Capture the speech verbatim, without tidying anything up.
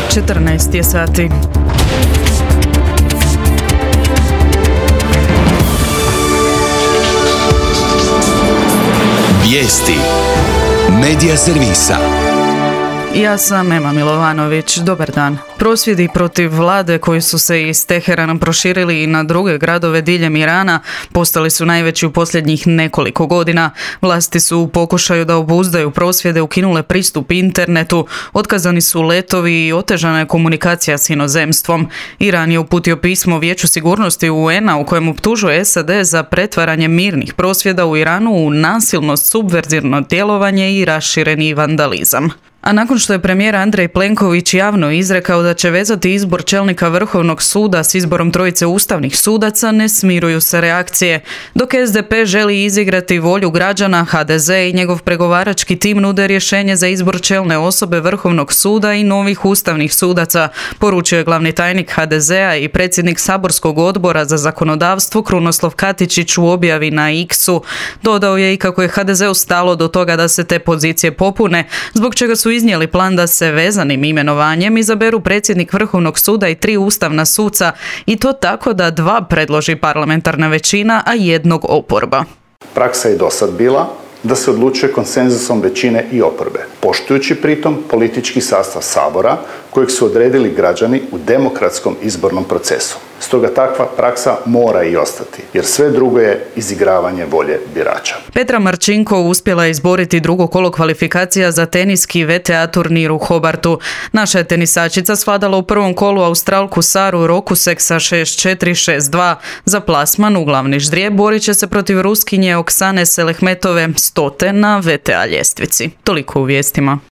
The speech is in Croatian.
četrnaest je sati. Vijesti Medija servisa. Ja sam Ema Milovanović. Dobar dan. Prosvjedi protiv vlade koji su se iz Teherana proširili i na druge gradove diljem Irana postali su najveći u posljednjih nekoliko godina. Vlasti su u pokušaju da obuzdaju prosvjede ukinule pristup internetu, otkazani su letovi i otežana je komunikacija s inozemstvom. Iran je uputio pismo Vijeću sigurnosti U N-a u kojem optužuje S A D za pretvaranje mirnih prosvjeda u Iranu u nasilno subverzivno djelovanje i rašireni vandalizam. A nakon što je premijer Andrej Plenković javno izrekao da će vezati izbor čelnika Vrhovnog suda s izborom trojice ustavnih sudaca, ne smiruju se reakcije. Dok S D P želi izigrati volju građana, H D Z i njegov pregovarački tim nude rješenje za izbor čelne osobe Vrhovnog suda i novih ustavnih sudaca, poručio je glavni tajnik H D Z-a i predsjednik saborskog odbora za zakonodavstvo Krunoslav Katičić u objavi na X-u. Dodao je i kako je H D Z-u stalo do toga da se te pozicije popune, zbog čega su iznijeli plan da se vezanim imenovanjem izaberu predsjednik Vrhovnog suda i tri ustavna suca, i to tako da dva predloži parlamentarna većina, a jednog oporba. Praksa je dosad bila da se odlučuje konsenzusom većine i oporbe, poštujući pritom politički sastav Sabora kojeg su odredili građani u demokratskom izbornom procesu. Stoga takva praksa mora i ostati, jer sve drugo je izigravanje volje birača. Petra Marčinko uspjela je izboriti drugo kolo kvalifikacija za teniski V T A turnir u Hobartu. Naša je tenisačica svladala u prvom kolu Australku Saru Rokusek sa šest četiri šest dva. Za plasman u glavni ždrijeb borit će se protiv Ruskinje Oksane Selehmetove, stote na V T A ljestvici. Toliko u vijestima.